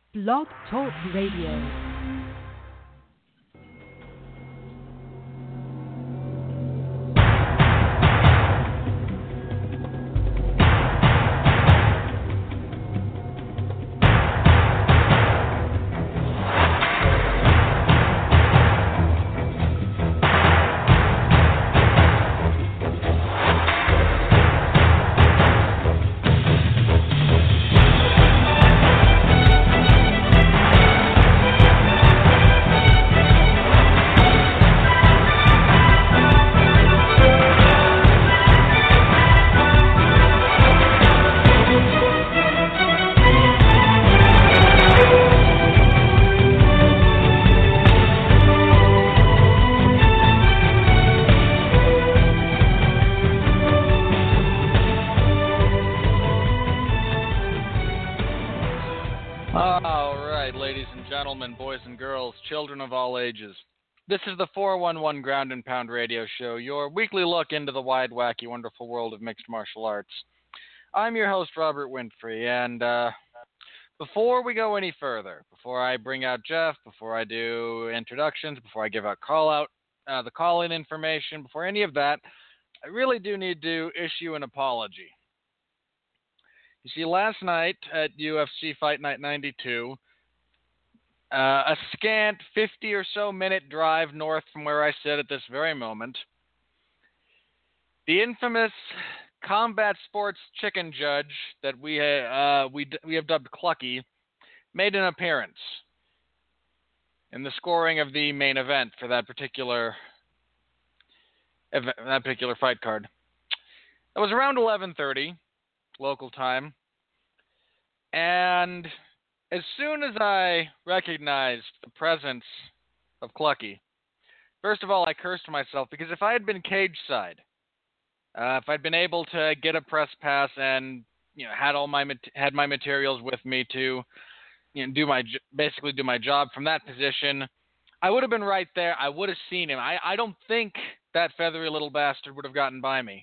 Blog Talk Radio. Children of all ages. This is the 411 Ground and Pound Radio Show, your weekly look into the wide, wacky, wonderful world of mixed martial arts. I'm your host, Robert Winfrey, and before we go any further, before I bring out Jeff, before I do introductions, before I give out the call-in information, before any of that, I really do need to issue an apology. You see, last night at UFC Fight Night 92, a scant 50 or so minute drive north from where I sit at this very moment, the infamous combat sports chicken judge that we have dubbed Clucky made an appearance in the scoring of the main event for that particular fight card. It was around 11:30 local time, and as soon as I recognized the presence of Clucky, first of all, I cursed myself, because if I had been cage side, if I'd been able to get a press pass and had my materials with me to do my job from that position, I would have been right there. I would have seen him. I don't think that feathery little bastard would have gotten by me.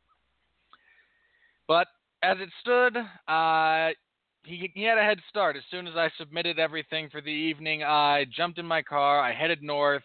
But as it stood, He had a head start. As soon as I submitted everything for the evening, I jumped in my car. I headed north.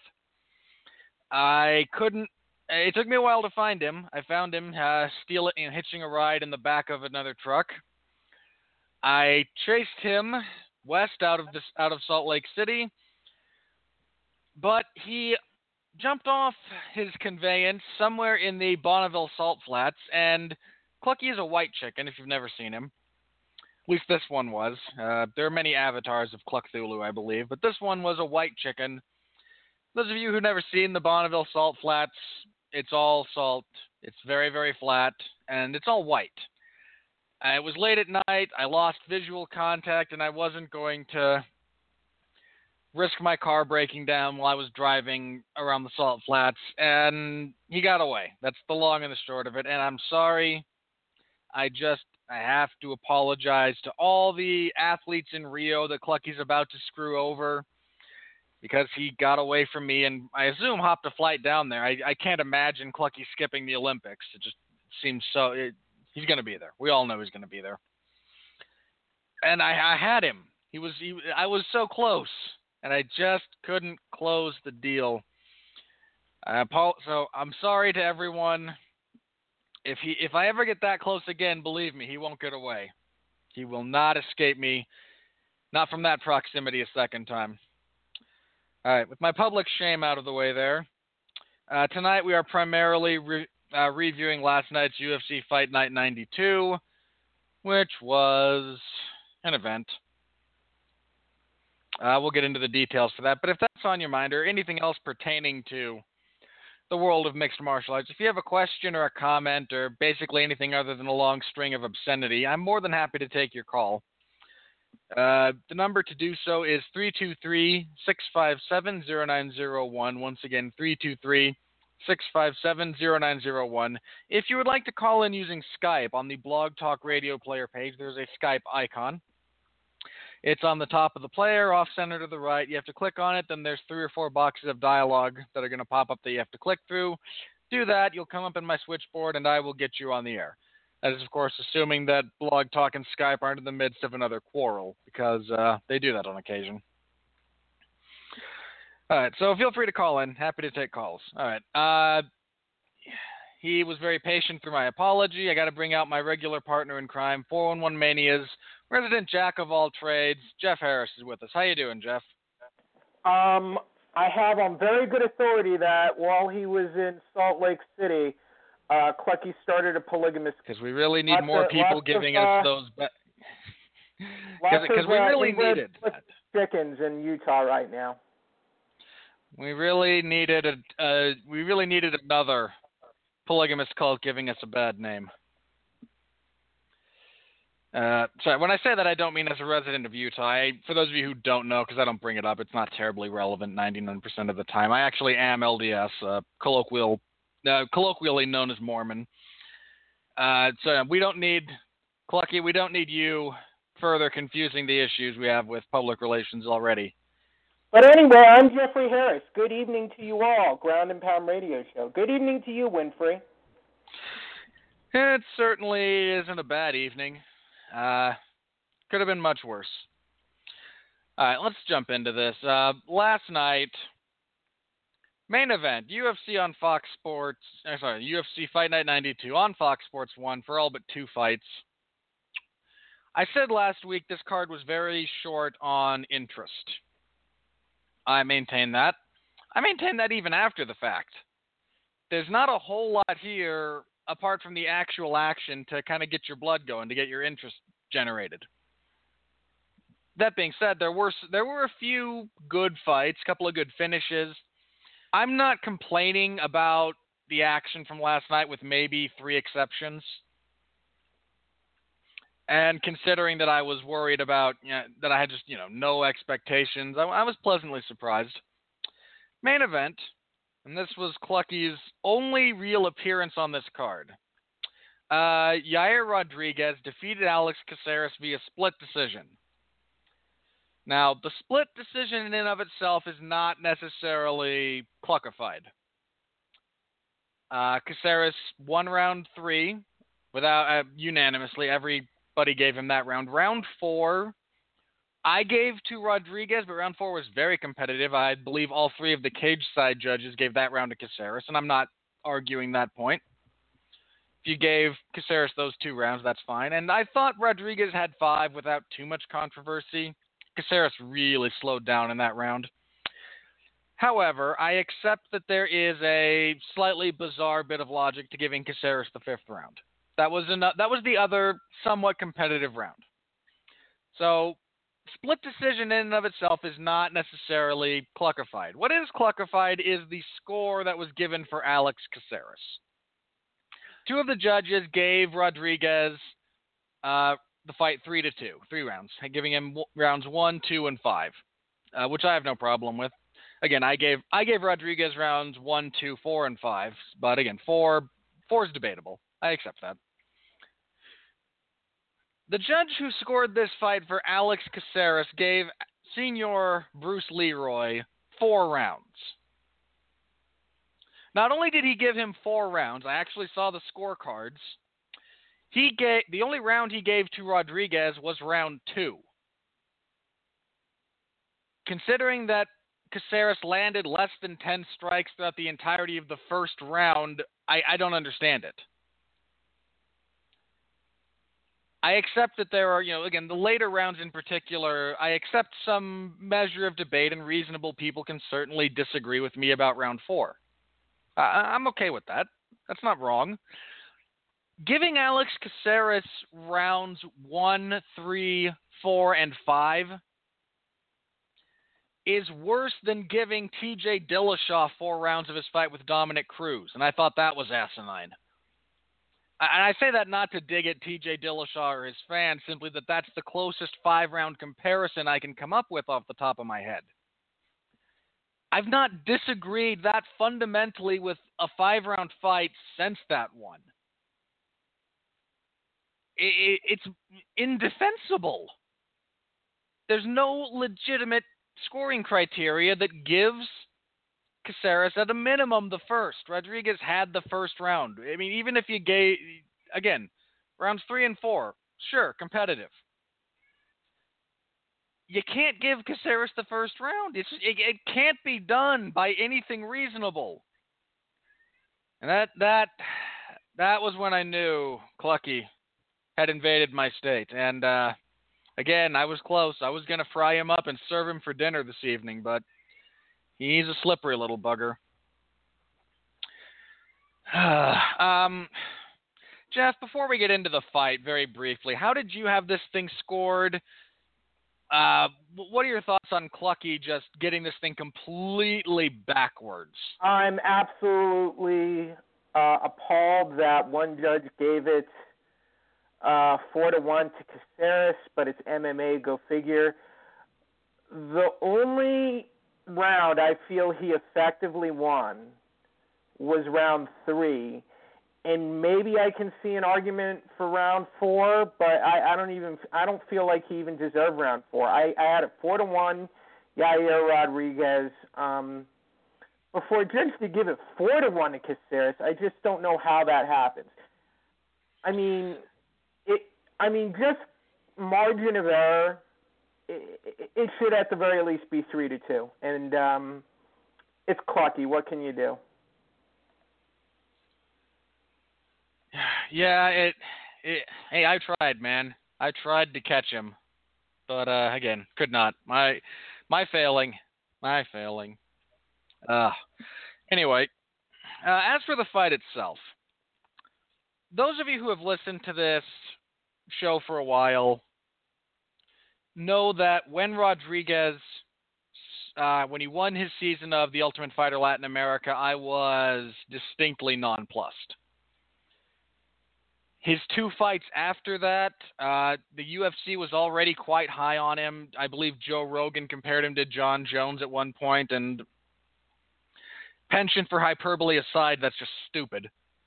It took me a while to find him. I found him hitching a ride in the back of another truck. I chased him west out of Salt Lake City, but he jumped off his conveyance somewhere in the Bonneville Salt Flats, and Clucky is a white chicken if you've never seen him. At least this one was. There are many avatars of Cthulhu, I believe, but this one was a white chicken. Those of you who've never seen the Bonneville Salt Flats, it's all salt. It's very, very flat, and it's all white. It was late at night. I lost visual contact, and I wasn't going to risk my car breaking down while I was driving around the Salt Flats, and he got away. That's the long and the short of it, and I'm sorry. I have to apologize to all the athletes in Rio that Clucky's about to screw over, because he got away from me and I assume hopped a flight down there. I can't imagine Clucky skipping the Olympics. It just seems he's going to be there. We all know he's going to be there. And I had him. I was so close, and I just couldn't close the deal. So I'm sorry to everyone. If I ever get that close again, believe me, he won't get away. He will not escape me, not from that proximity a second time. All right, with my public shame out of the way there, tonight we are primarily reviewing last night's UFC Fight Night 92, which was an event. We'll get into the details for that, but if that's on your mind or anything else pertaining to the world of mixed martial arts, if you have a question or a comment or basically anything other than a long string of obscenity, I'm more than happy to take your call. The number to do so is 323-657-0901. Once again, 323-657-0901. If you would like to call in using Skype on the Blog Talk Radio player page, there's a Skype icon. It's on the top of the player, off-center to the right. You have to click on it, then there's 3 or 4 boxes of dialogue that are going to pop up that you have to click through. Do that, you'll come up in my switchboard, and I will get you on the air. That is, of course, assuming that Blog Talk and Skype aren't in the midst of another quarrel, because they do that on occasion. All right, so feel free to call in. Happy to take calls. All right. He was very patient through my apology. I got to bring out my regular partner in crime, 411 Mania's resident jack of all trades, Jeff Harris is with us. How you doing, Jeff? I have on very good authority that while he was in Salt Lake City, Clucky started a polygamous. Because we really need more people giving us those. Because we really needed chickens in Utah right now. We really needed another polygamous cult giving us a bad name. Sorry, when I say that, I don't mean as a resident of Utah. For those of you who don't know, because I don't bring it up, it's not terribly relevant 99% of the time. I actually am LDS, colloquially known as Mormon. So we don't need, Clucky, we don't need you further confusing the issues we have with public relations already. But anyway, I'm Jeffrey Harris. Good evening to you all, Ground and Pound Radio Show. Good evening to you, Winfrey. It certainly isn't a bad evening. Could have been much worse. All right, let's jump into this. Last night, main event, UFC on Fox Sports. UFC Fight Night 92 on Fox Sports 1 for all but 2 fights. I said last week this card was very short on interest. I maintain that. I maintain that even after the fact. There's not a whole lot here apart from the actual action to kind of get your blood going, to get your interest generated. That being said, there were a few good fights, a couple of good finishes. I'm not complaining about the action from last night with maybe 3 exceptions. And considering that I was worried about, that I had just, no expectations, I was pleasantly surprised. Main event, and this was Clucky's only real appearance on this card. Yair Rodriguez defeated Alex Caceres via split decision. Now, the split decision in and of itself is not necessarily Cluckified. Caceres won round 3 without unanimously. Everybody gave him that round. Round 4, I gave to Rodriguez, but round 4 was very competitive. I believe all 3 of the cage side judges gave that round to Caceres, and I'm not arguing that point. If you gave Caceres those 2 rounds, that's fine. And I thought Rodriguez had 5 without too much controversy. Caceres really slowed down in that round. However, I accept that there is a slightly bizarre bit of logic to giving Caceres the 5th round. That was the other somewhat competitive round. So, split decision in and of itself is not necessarily Cluckified. What is Cluckified is the score that was given for Alex Caceres. 2 of the judges gave Rodriguez the fight 3-2, 3 rounds, giving him rounds 1, 2, and 5, which I have no problem with. Again, I gave Rodriguez rounds 1, 2, 4, and 5, but again, 4 is debatable. I accept that. The judge who scored this fight for Alex Caceres gave Senior Bruce Leroy 4 rounds. Not only did he give him 4 rounds, I actually saw the scorecards. The only round he gave to Rodriguez was round 2. Considering that Caceres landed less than 10 strikes throughout the entirety of the first round, I don't understand it. I accept that there are, again, the later rounds in particular, I accept some measure of debate, and reasonable people can certainly disagree with me about round 4. I'm okay with that. That's not wrong. Giving Alex Caceres rounds 1, 3, 4, and 5 is worse than giving TJ Dillashaw 4 rounds of his fight with Dominic Cruz, and I thought that was asinine. And I say that not to dig at TJ Dillashaw or his fans, simply that that's the closest 5-round comparison I can come up with off the top of my head. I've not disagreed that fundamentally with a 5-round fight since that one. It's indefensible. There's no legitimate scoring criteria that gives Caceres at a minimum the first. Rodriguez had the first round. I mean, even if you gave, again, Rounds 3 and 4, sure, competitive. You can't give Caceres the first round. It can't be done by anything reasonable. And that was when I knew Clucky had invaded my state. And again, I was close. I was going to fry him up and serve him for dinner this evening, but he's a slippery little bugger. Jeff, before we get into the fight, very briefly, how did you have this thing scored? What are your thoughts on Clucky just getting this thing completely backwards? I'm absolutely appalled that one judge gave it 4-1 to Caceres, but it's MMA, go figure. The only round I feel he effectively won was round 3. And maybe I can see an argument for round 4, but I don't feel like he even deserved round 4. I had it 4-1, Yair Rodriguez. For a judge to give it 4-1 to Caceres, I just don't know how that happens. I mean, just margin of error. It should at the very least be 3-2, and it's Clucky. What can you do? Yeah, hey, I tried, man. I tried to catch him, but again, could not. My failing. Anyway, as for the fight itself, those of you who have listened to this show for a while know that when Rodriguez, when he won his season of The Ultimate Fighter Latin America, I was distinctly nonplussed. His 2 fights after that, the UFC was already quite high on him. I believe Joe Rogan compared him to John Jones at one point, and penchant for hyperbole aside, that's just stupid.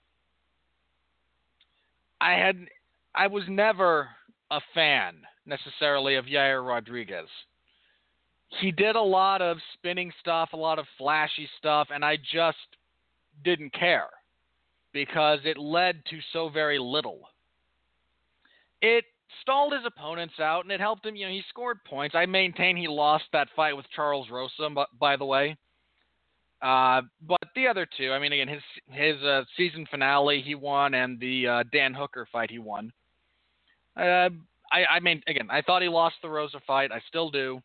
I was never a fan, necessarily, of Yair Rodriguez. He did a lot of spinning stuff, a lot of flashy stuff, and I just didn't care, because it led to so very little. It stalled his opponents out, and it helped him. He scored points. I maintain he lost that fight with Charles Rosa, by the way. But the other 2, I mean, again, his season finale he won, and the Dan Hooker fight he won. I thought he lost the Rosa fight. I still do.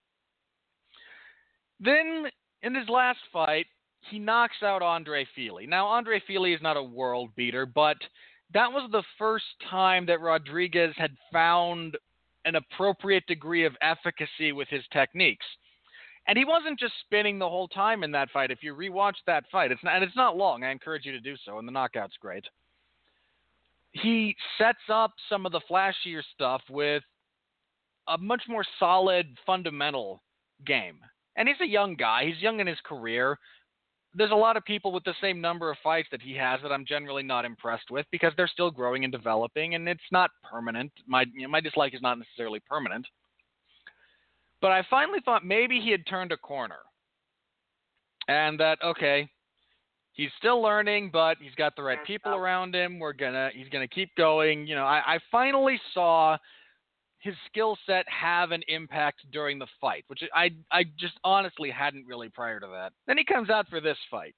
Then, in his last fight, he knocks out Andre Fili. Now, Andre Fili is not a world beater, but that was the first time that Rodriguez had found an appropriate degree of efficacy with his techniques. And he wasn't just spinning the whole time in that fight. If you rewatch that fight, it's not long. I encourage you to do so, and the knockout's great. He sets up some of the flashier stuff with a much more solid, fundamental game. And he's a young guy. He's young in his career. There's a lot of people with the same number of fights that he has that I'm generally not impressed with, because they're still growing and developing, and it's not permanent. My dislike is not necessarily permanent. But I finally thought maybe he had turned a corner. And that, okay, he's still learning, but he's got the right people around him. He's gonna keep going. I finally saw his skill set have an impact during the fight, which I just honestly hadn't really prior to that. Then he comes out for this fight.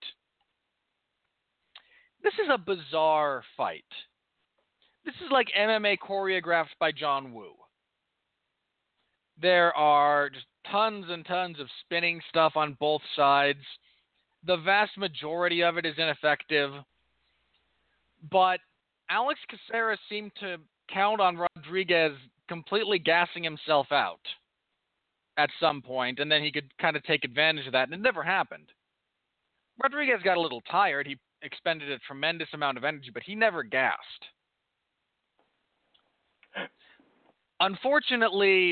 This is a bizarre fight. This is like MMA choreographed by John Woo. There are just tons and tons of spinning stuff on both sides. The vast majority of it is ineffective. But Alex Caceres seemed to count on Rodriguez completely gassing himself out at some point, and then he could kind of take advantage of that, and it never happened. Rodriguez got a little tired. He expended a tremendous amount of energy, but he never gassed. Unfortunately,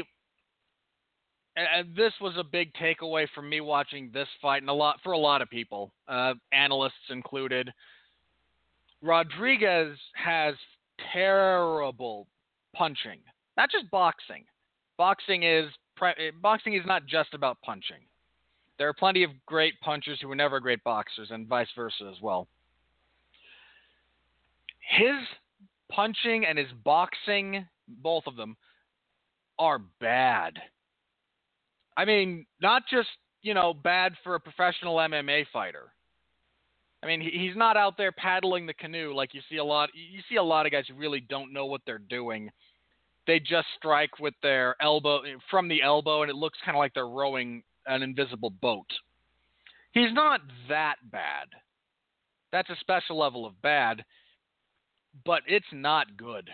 this was a big takeaway from me watching this fight, and for a lot of people, analysts included. Rodriguez has terrible punching. Not just boxing. Boxing is not just about punching. There are plenty of great punchers who were never great boxers, and vice versa as well. His punching and his boxing, both of them, are bad. I mean, not just, bad for a professional MMA fighter. I mean, he's not out there paddling the canoe like you see a lot. You see a lot of guys who really don't know what they're doing. They just strike with their elbow, from the elbow, and it looks kind of like they're rowing an invisible boat. He's not that bad. That's a special level of bad, but it's not good.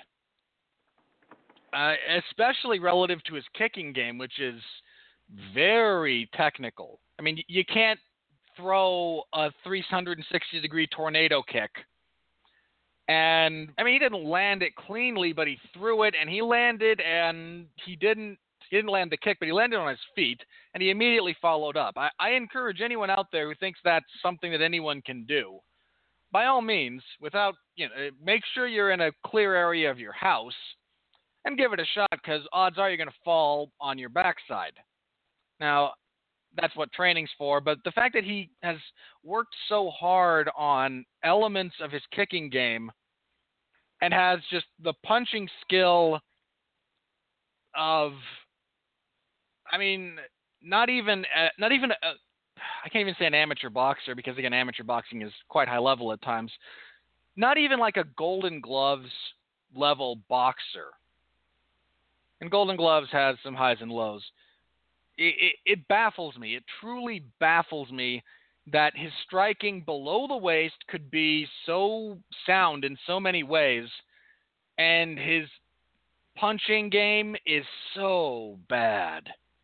Especially relative to his kicking game, which is very technical. I mean, you can't throw a 360-degree tornado kick. And, I mean, he didn't land it cleanly, but he threw it, and he landed, and he didn't land the kick, but he landed on his feet, and he immediately followed up. I encourage anyone out there who thinks that's something that anyone can do, by all means, make sure you're in a clear area of your house, and give it a shot, because odds are you're going to fall on your backside. Now, that's what training's for, but the fact that he has worked so hard on elements of his kicking game and has just the punching skill of, I mean, not even I can't even say an amateur boxer, because again, amateur boxing is quite high level at times. Not even like a Golden Gloves level boxer. And Golden Gloves has some highs and lows. It baffles me. It truly baffles me that his striking below the waist could be so sound in so many ways, and his punching game is so bad.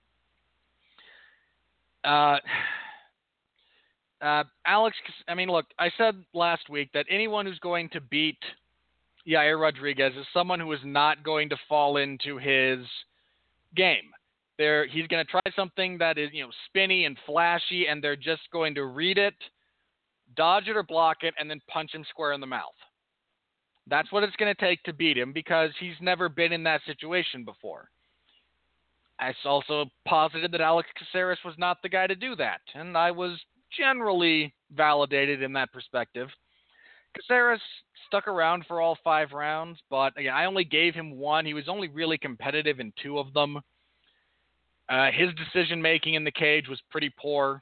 Alex, I mean, look, I said last week that anyone who's going to beat Yair Rodriguez is someone who is not going to fall into his game. He's going to try something that is, spinny and flashy, and they're just going to read it, dodge it or block it, and then punch him square in the mouth. That's what it's going to take to beat him, because he's never been in that situation before. I also posited that Alex Caceres was not the guy to do that, and I was generally validated in that perspective. Caceres stuck around for all 5 rounds, but again, I only gave him 1. He was only really competitive in 2 of them. His decision-making in the cage was pretty poor.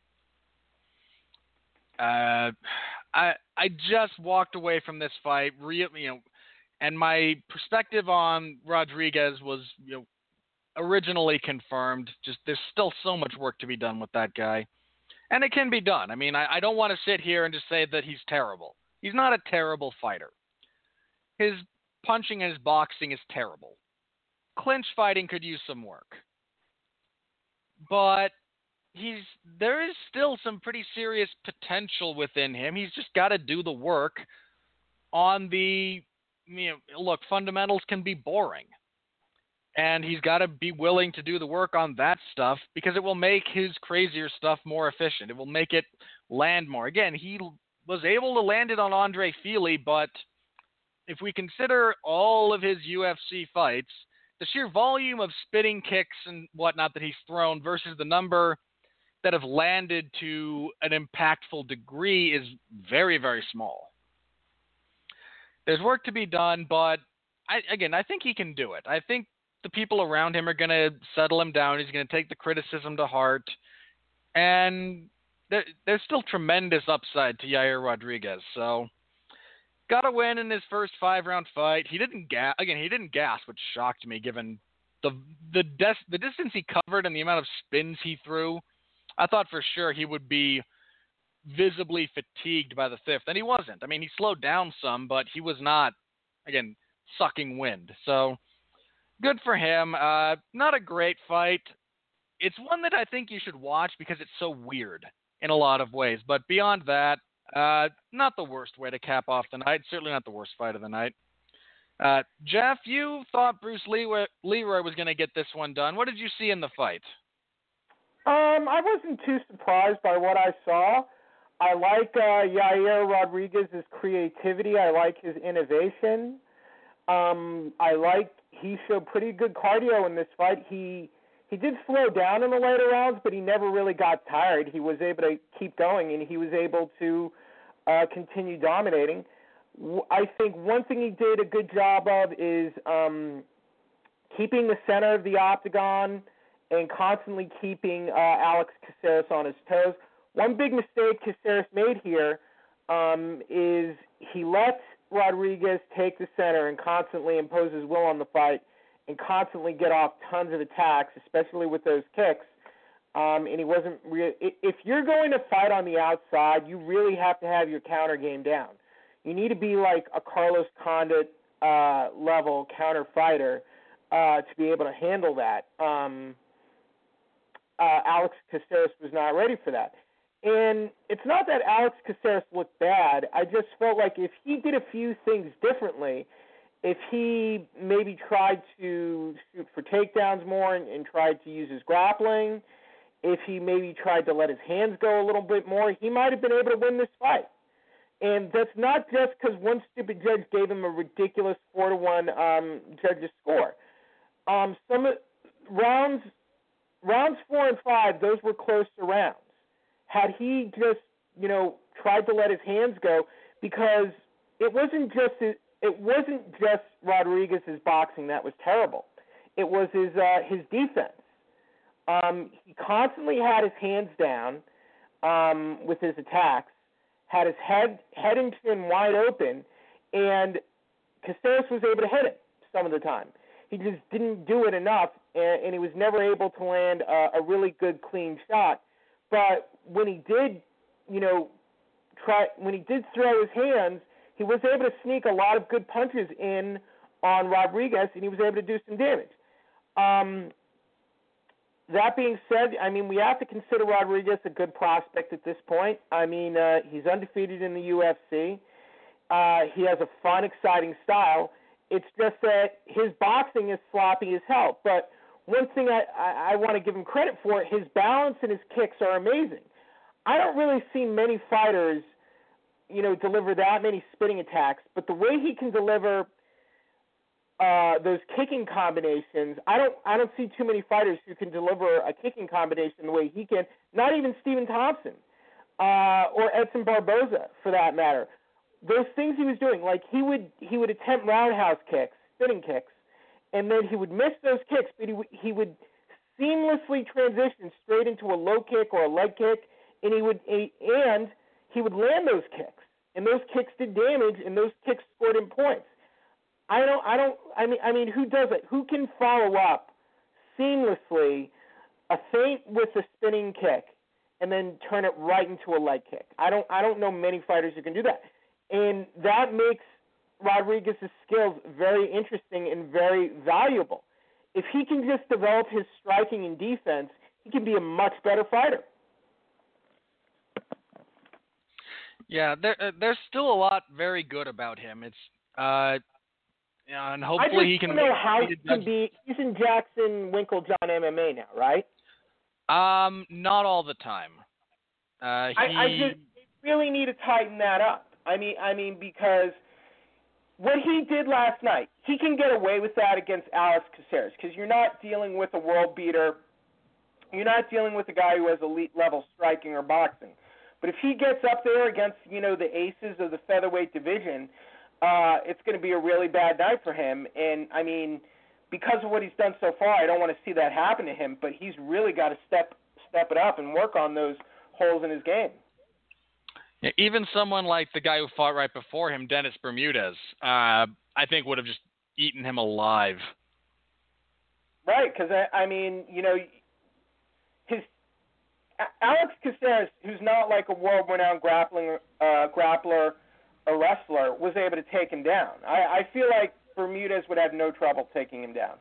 I just walked away from this fight, and my perspective on Rodriguez was, originally confirmed. Just there's still so much work to be done with that guy, and it can be done. I mean, I don't want to sit here and just say that he's terrible. He's not a terrible fighter. His punching and his boxing is terrible. Clinch fighting could use some work. But there is still some pretty serious potential within him. He's just got to do the work on the, look, fundamentals can be boring. And he's got to be willing to do the work on that stuff, because it will make his crazier stuff more efficient. It will make it land more. Again, he was able to land it on Andre Fili, but if we consider all of his UFC fights, the sheer volume of spinning kicks and whatnot that he's thrown versus the number that have landed to an impactful degree is very, very small. There's work to be done, but I think he can do it. I think the people around him are going to settle him down. He's going to take the criticism to heart. And there's still tremendous upside to Yair Rodriguez. So, got a win in his first 5-round fight. He didn't gasp, which shocked me given the distance he covered and the amount of spins he threw. I thought for sure he would be visibly fatigued by the 5th, and he wasn't. I mean, he slowed down some, but he was not, again, sucking wind. So, good for him. Not a great fight. It's one that I think you should watch because it's so weird in a lot of ways. But beyond that, not the worst way to cap off the night. Certainly not the worst fight of the night. Jeff, you thought Bruce Leroy was going to get this one done. What did you see in the fight? I wasn't too surprised by what I saw. I like Yair Rodriguez's creativity. I like his innovation. He showed pretty good cardio in this fight. He did slow down in the later rounds, but he never really got tired. He was able to keep going, and he was able to continue dominating. I think one thing he did a good job of is keeping the center of the octagon and constantly keeping Alex Caceres on his toes. One big mistake Caceres made here is he lets Rodriguez take the center and constantly impose his will on the fight and constantly get off tons of attacks, especially with those kicks. And he wasn't if you're going to fight on the outside, you really have to have your counter game down. You need to be like a Carlos Condit level counter fighter to be able to handle that. Alex Caceres was not ready for that. And it's not that Alex Caceres looked bad. I just felt like if he did a few things differently, if he maybe tried to shoot for takedowns more and tried to use his grappling, if he maybe tried to let his hands go a little bit more, he might have been able to win this fight. And that's not just because one stupid judge gave him a ridiculous 4-1 judge's score. Some rounds 4 and 5, those were closer rounds. Had he just, tried to let his hands go, because it wasn't just Rodriguez's boxing that was terrible. It was his defense. He constantly had his hands down with his attacks, had his head and chin wide open, and Caceres was able to hit him some of the time. He just didn't do it enough, and he was never able to land a really good, clean shot. But when he did, when he did throw his hands, he was able to sneak a lot of good punches in on Rodriguez, and he was able to do some damage. That being said, we have to consider Rodriguez a good prospect at this point. He's undefeated in the UFC. He has a fun, exciting style. It's just that his boxing is sloppy as hell. But one thing I want to give him credit for, his balance and his kicks are amazing. I don't really see many fighters, deliver that many spinning attacks, but the way he can deliver those kicking combinations, I don't see too many fighters who can deliver a kicking combination the way he can. Not even Stephen Thompson or Edson Barboza, for that matter. Those things he was doing, like he would attempt roundhouse kicks, spinning kicks, and then he would miss those kicks, but he would seamlessly transition straight into a low kick or a leg kick, and he would land those kicks, and those kicks did damage, and those kicks scored him points. Who does it? Who can follow up seamlessly a feint with a spinning kick and then turn it right into a leg kick? I don't know many fighters who can do that. And that makes Rodriguez's skills very interesting and very valuable. If he can just develop his striking and defense, he can be a much better fighter. Yeah, there's still a lot very good about him. It's and hopefully he can. I just don't know how he can be. He's in Jackson Winklejohn MMA now, right? Not all the time. I just really need to tighten that up. Because what he did last night, he can get away with that against Alex Caceres because you're not dealing with a world beater. You're not dealing with a guy who has elite level striking or boxing. But if he gets up there against, the aces of the featherweight division, it's going to be a really bad night for him. And, because of what he's done so far, I don't want to see that happen to him, but he's really got to step it up and work on those holes in his game. Yeah, even someone like the guy who fought right before him, Dennis Bermudez, I think would have just eaten him alive. Right, because, his Alex Caceres, who's not like a world-renowned grappler or wrestler, was able to take him down. I feel like Bermudez would have no trouble taking him down.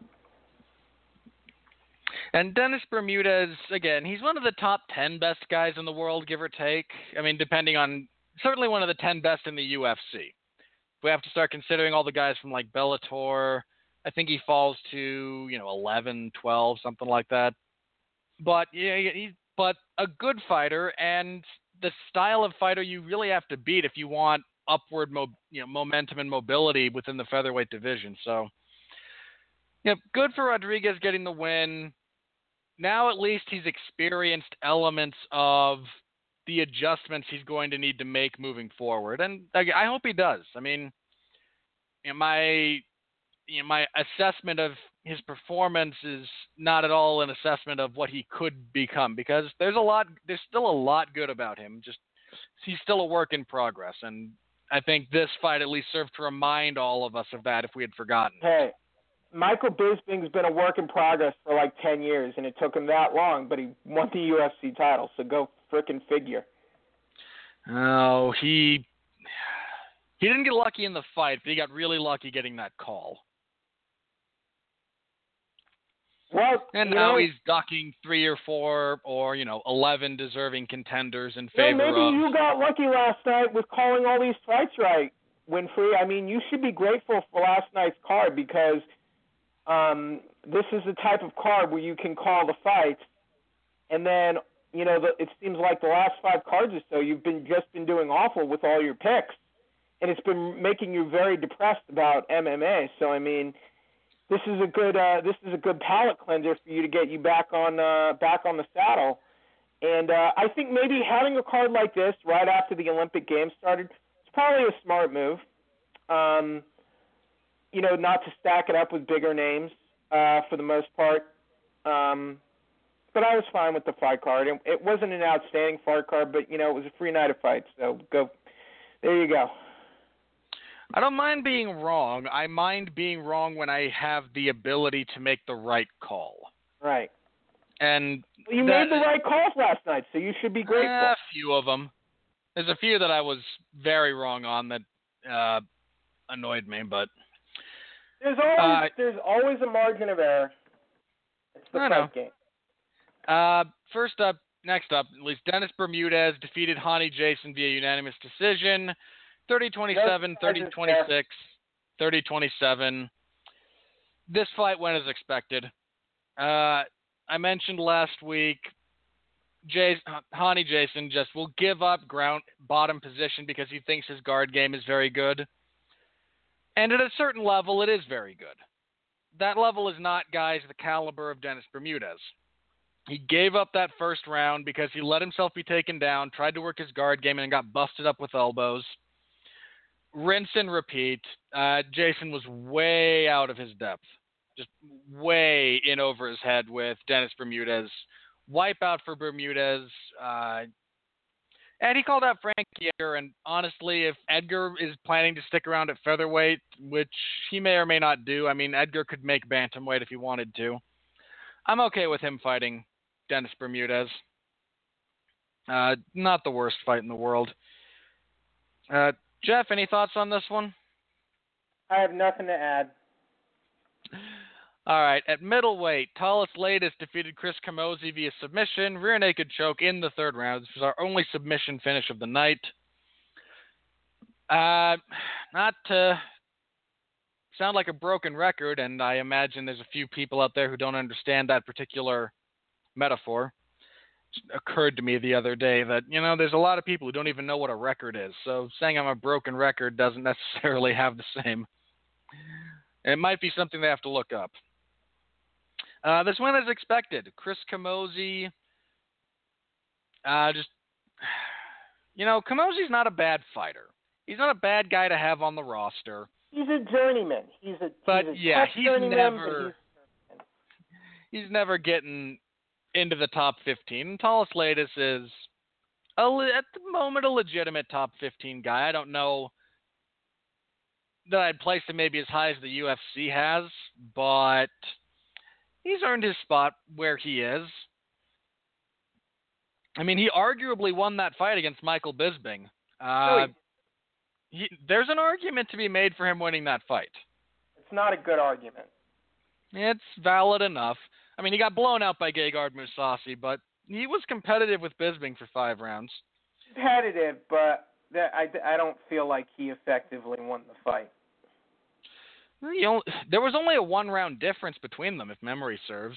And Dennis Bermudez, again, he's one of the top 10 best guys in the world, give or take. Depending on, certainly one of the 10 best in the UFC. We have to start considering all the guys from like Bellator. I think he falls to, 11, 12, something like that. But yeah, he's a good fighter, and the style of fighter you really have to beat if you want upward momentum and mobility within the featherweight division. So, good for Rodriguez getting the win. Now at least he's experienced elements of the adjustments he's going to need to make moving forward. And I hope he does. I mean, my assessment of his performance is not at all an assessment of what he could become, because there's still a lot good about him. Just he's still a work in progress, and I think this fight at least served to remind all of us of that if we had forgotten. Hey, Michael Bisping's been a work in progress for like 10 years, and it took him that long, but he won the UFC title, so go frickin' figure. Oh, he didn't get lucky in the fight, but he got really lucky getting that call. Well, and now he's ducking 3 or 4 or 11 deserving contenders in favor maybe of. You got lucky last night with calling all these fights right, Winfrey. I mean, you should be grateful for last night's card, because this is the type of card where you can call the fights, and then it seems like the last 5 cards or so you've been doing awful with all your picks, and it's been making you very depressed about MMA. So I mean, this is a good palate cleanser for you to get you back on the saddle. And I think maybe having a card like this right after the Olympic Games started, it's probably a smart move. Not to stack it up with bigger names for the most part. But I was fine with the fight card. It wasn't an outstanding fight card, but it was a free night of fights. So there you go. I don't mind being wrong. I mind being wrong when I have the ability to make the right call. Right. And you made the right calls last night, so you should be grateful. A few of them. There's a few that I was very wrong on that annoyed me, but there's always a margin of error. It's the fight game. Next up, at least Dennis Bermudez defeated Hani Jason via unanimous decision. 30-27, 30-26, 30-27. This fight went as expected. I mentioned last week, Hani Jason just will give up bottom position because he thinks his guard game is very good. And at a certain level, it is very good. That level is not guys the caliber of Dennis Bermudez. He gave up that first round because he let himself be taken down, tried to work his guard game, and got busted up with elbows. Rinse and repeat. Jason was way out of his depth. Just way in over his head with Dennis Bermudez. Wipeout for Bermudez. And he called out Frankie Edgar, and honestly, if Edgar is planning to stick around at featherweight, which he may or may not do, I mean, Edgar could make bantamweight if he wanted to. I'm okay with him fighting Dennis Bermudez. Not the worst fight in the world. Jeff, any thoughts on this one? I have nothing to add. All right. At middleweight, Talis Laitis defeated Chris Camozzi via submission, rear naked choke in the third round. This was our only submission finish of the night. Not to sound like a broken record, and I imagine there's a few people out there who don't understand that particular metaphor. It occurred to me the other day that, there's a lot of people who don't even know what a record is. So saying I'm a broken record doesn't necessarily have the same. It might be something they have to look up. This went as expected. Chris Camozzi, Camozzi's not a bad fitter. He's not a bad guy to have on the roster. He's a journeyman. He's never getting into the top 15. Talis Laitis is, at the moment, a legitimate top 15 guy. I don't know that I'd place him maybe as high as the UFC has, but he's earned his spot where he is. I mean, he arguably won that fight against Michael Bisping. There's an argument to be made for him winning that fight. It's not a good argument. It's valid enough. I mean, he got blown out by Gegard Mousasi, but he was competitive with Bisping for 5 rounds. Competitive, but I don't feel like he effectively won the fight. There was only a 1-round difference between them, if memory serves.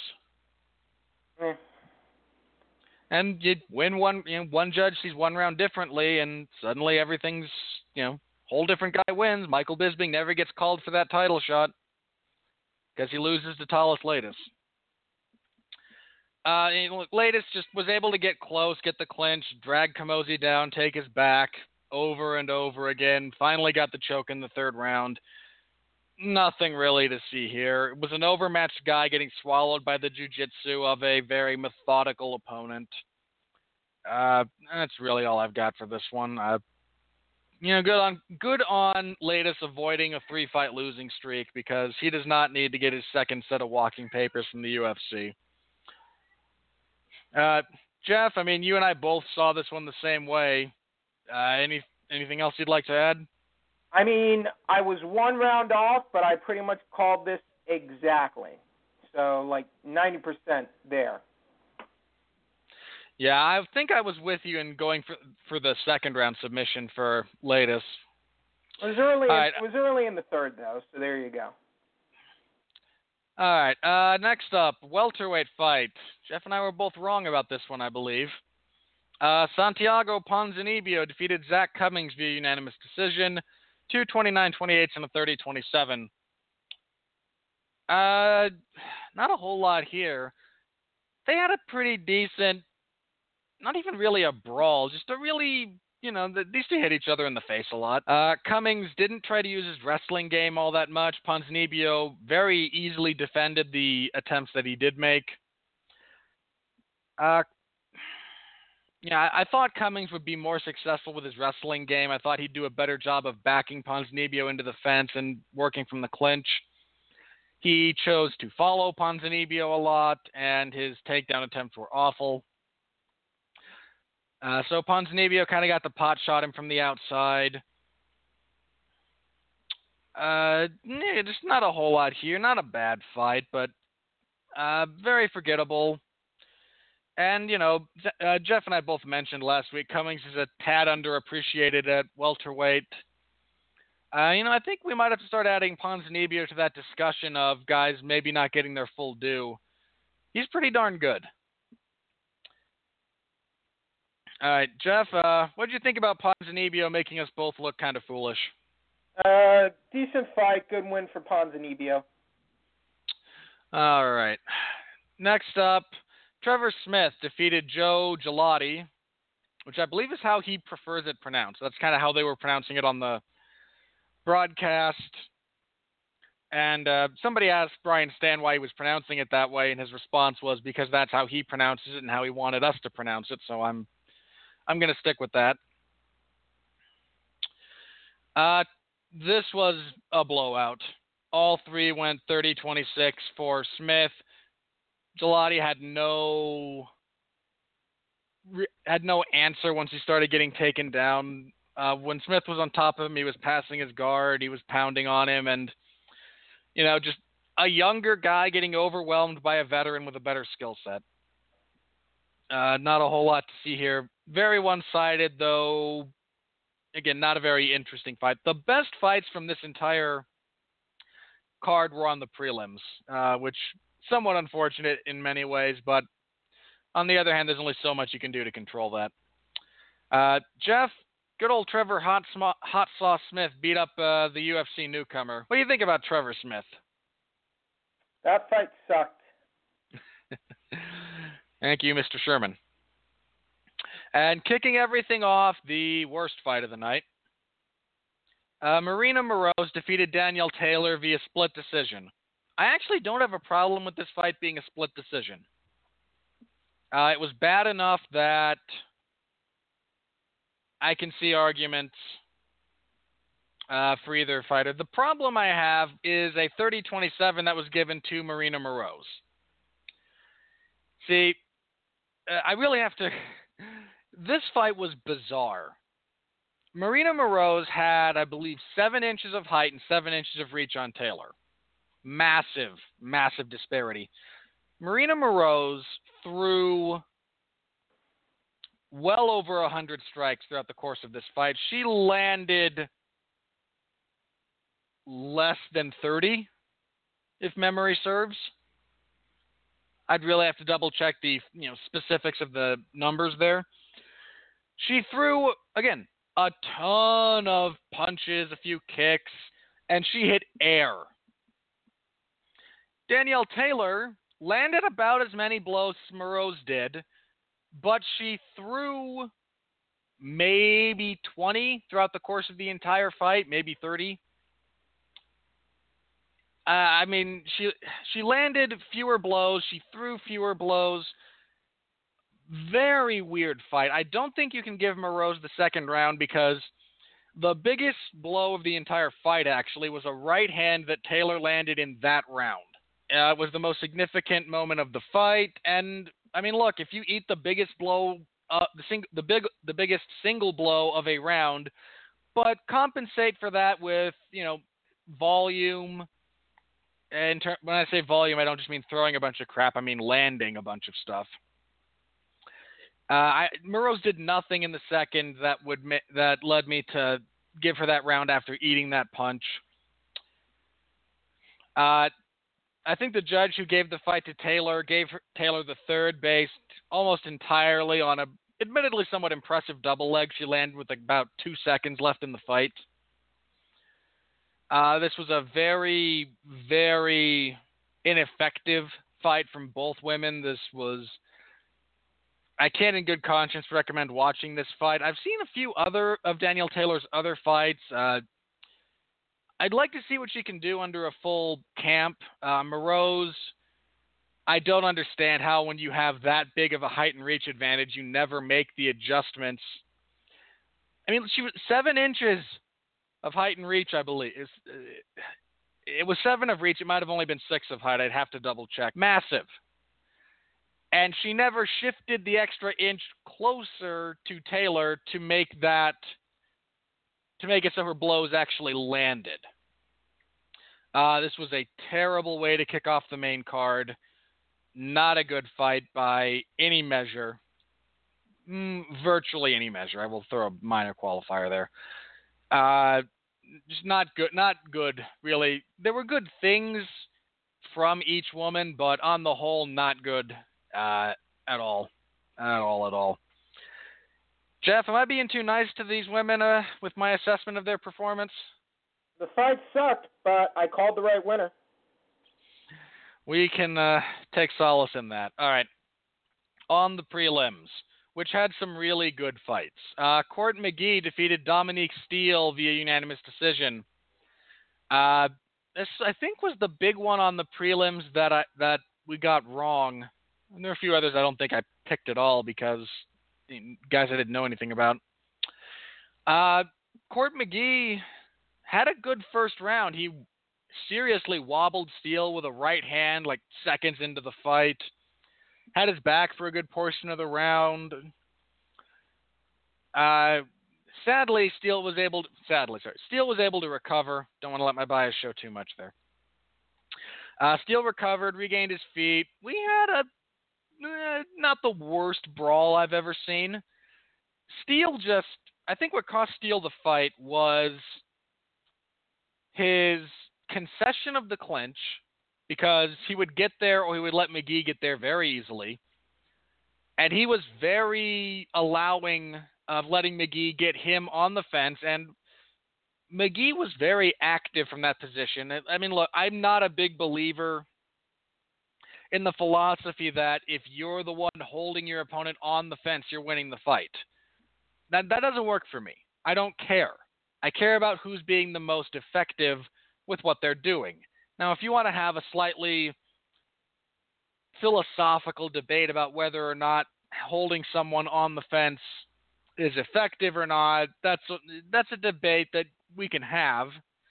And you win one judge sees 1 round differently, and suddenly everything's, whole different guy wins. Michael Bisping never gets called for that title shot because he loses to Talis Laitis. Latest just was able to get close, get the clinch, drag Camozzi down, take his back over and over again. Finally got the choke in the third round. Nothing really to see here. It was an overmatched guy getting swallowed by the jiu-jitsu of a very methodical opponent. That's really all I've got for this one. Good on Latest avoiding a 3-fight losing streak because he does not need to get his second set of walking papers from the UFC. Jeff, I mean, you and I both saw this one the same way. Anything else you'd like to add? I mean, I was one round off, but I pretty much called this exactly. So, like 90% there. Yeah, I think I was with you in going for the second round submission for Latest. It was early in the third, though, so there you go. All right, next up, welterweight fight. Jeff and I were both wrong about this one, I believe. Santiago Ponzinibbio defeated Zach Cummings via unanimous decision, 2-29-28 and a 30-27. Not a whole lot here. They had a pretty decent, not even really a brawl, just a really, these two hit each other in the face a lot. Cummings didn't try to use his wrestling game all that much. Ponzinibbio very easily defended the attempts that he did make. I thought Cummings would be more successful with his wrestling game. I thought he'd do a better job of backing Ponzinibbio into the fence and working from the clinch. He chose to follow Ponzinibbio a lot, and his takedown attempts were awful. So Ponzinibbio kind of got the pot shot him from the outside. Just not a whole lot here. Not a bad fight, but very forgettable. And, Jeff and I both mentioned last week, Cummings is a tad underappreciated at welterweight. I think we might have to start adding Ponzinibbio to that discussion of guys maybe not getting their full due. He's pretty darn good. All right, Jeff, what did you think about Ponzinibbio making us both look kind of foolish? Decent fight, good win for Ponzinibbio. All right. Next up, Trevor Smith defeated Joe Gelati, which I believe is how he prefers it pronounced. That's kind of how they were pronouncing it on the broadcast. And somebody asked Brian Stan why he was pronouncing it that way, and his response was because that's how he pronounces it and how he wanted us to pronounce it. So I'm going to stick with that. This was a blowout. All three went 30-26 for Smith. Gelati had no answer once he started getting taken down. When Smith was on top of him, he was passing his guard. He was pounding on him. And, just a younger guy getting overwhelmed by a veteran with a better skill set. Not a whole lot to see here. Very one-sided, though. Again, not a very interesting fight. The best fights from this entire card were on the prelims, which somewhat unfortunate in many ways, but on the other hand, there's only so much you can do to control that. Jeff, good old Trevor Hot Sauce Smith beat up the UFC newcomer. What do you think about Trevor Smith? That fight sucked. Thank you, Mr. Sherman. And kicking everything off, the worst fight of the night. Marina Moroz defeated Danielle Taylor via split decision. I actually don't have a problem with this fight being a split decision. It was bad enough that I can see arguments for either fighter. The problem I have is a 30-27 that was given to Marina Moroz. See, I really have to... This fight was bizarre. Marina Moroz had, I believe, 7 inches of height and 7 inches of reach on Taylor. Massive, massive disparity. Marina Moroz threw well over 100 strikes throughout the course of this fight. She landed less than 30, if memory serves. I'd really have to double check the specifics of the numbers there. She threw, again, a ton of punches, a few kicks, and she hit air. Danielle Taylor landed about as many blows as Moroz did, but she threw maybe 20 throughout the course of the entire fight, maybe 30. I mean, she landed fewer blows. She threw fewer blows. Very weird fight. I don't think you can give Moroz the second round because the biggest blow of the entire fight, actually, was a right hand that Taylor landed in that round. It was the most significant moment of the fight. And, I mean, look, if you eat the biggest blow, the biggest single blow of a round, but compensate for that with, volume. And when I say volume, I don't just mean throwing a bunch of crap. I mean landing a bunch of stuff. Moroz did nothing in the second that led me to give her that round after eating that punch. I think the judge who gave the fight to Taylor gave Taylor the third based almost entirely on a admittedly somewhat impressive double leg she landed with about 2 seconds left in the fight. This was a very, very ineffective fight from both women. I can't in good conscience recommend watching this fight. I've seen a few other of Danielle Taylor's other fights. I'd like to see what she can do under a full camp. Moroz, I don't understand how when you have that big of a height and reach advantage, you never make the adjustments. I mean, she was 7 inches of height and reach, I believe. It was 7 of reach. It might have only been 6 of height. I'd have to double check. Massive. And she never shifted the extra inch closer to Taylor to make it so her blows actually landed. This was a terrible way to kick off the main card. Not a good fight by any measure. Virtually any measure. I will throw a minor qualifier there. Just not good, really. There were good things from each woman, but on the whole, not good at all. Jeff, am I being too nice to these women with my assessment of their performance? The fight sucked, but I called the right winner. We can take solace in that. All right. On the prelims, which had some really good fights. Court McGee defeated Dominique Steele via unanimous decision. This, I think, was the big one on the prelims that we got wrong. And there are a few others I don't think I picked at all because guys I didn't know anything about. Court McGee had a good first round. He seriously wobbled Steele with a right hand like seconds into the fight. Had his back for a good portion of the round. Steele was able to recover. Don't want to let my bias show too much there. Steele recovered, regained his feet. We had not the worst brawl I've ever seen. I think what cost Steele the fight was his concession of the clinch, because he would get there or he would let McGee get there very easily. And he was very allowing of letting McGee get him on the fence, and McGee was very active from that position. I mean, look, I'm not a big believer in the philosophy that if you're the one holding your opponent on the fence, you're winning the fight. That doesn't work for me. I don't care. I care about who's being the most effective with what they're doing. Now, if you want to have a slightly philosophical debate about whether or not holding someone on the fence is effective or not, that's a debate that we can have.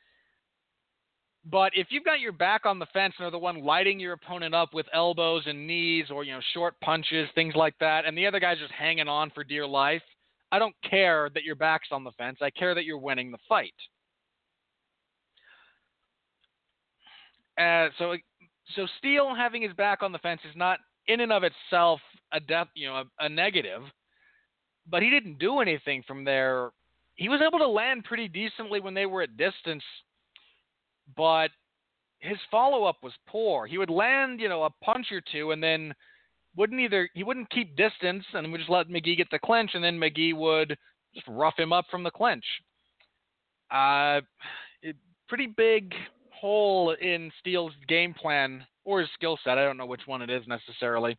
But if you've got your back on the fence and are the one lighting your opponent up with elbows and knees or, short punches, things like that, and the other guy's just hanging on for dear life, I don't care that your back's on the fence. I care that you're winning the fight. So Steele having his back on the fence is not in and of itself a negative, but he didn't do anything from there. He was able to land pretty decently when they were at distance, but his follow-up was poor. He would land, a punch or two, and then he wouldn't keep distance, and would just let McGee get the clinch, and then McGee would just rough him up from the clinch. Pretty big hole in Steele's game plan or his skill set. I don't know which one it is necessarily.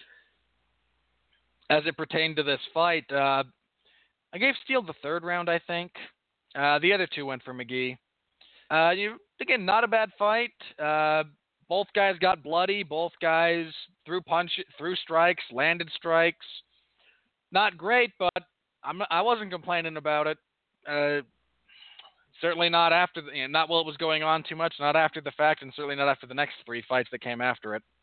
As it pertained to this fight, I gave Steele the third round, I think. The other two went for McGee. Again, not a bad fight. Both guys got bloody. Both guys threw strikes, landed strikes. Not great, but I wasn't complaining about it. Certainly not after, not while it was going on too much, not after the fact, and certainly not after the next three fights that came after it.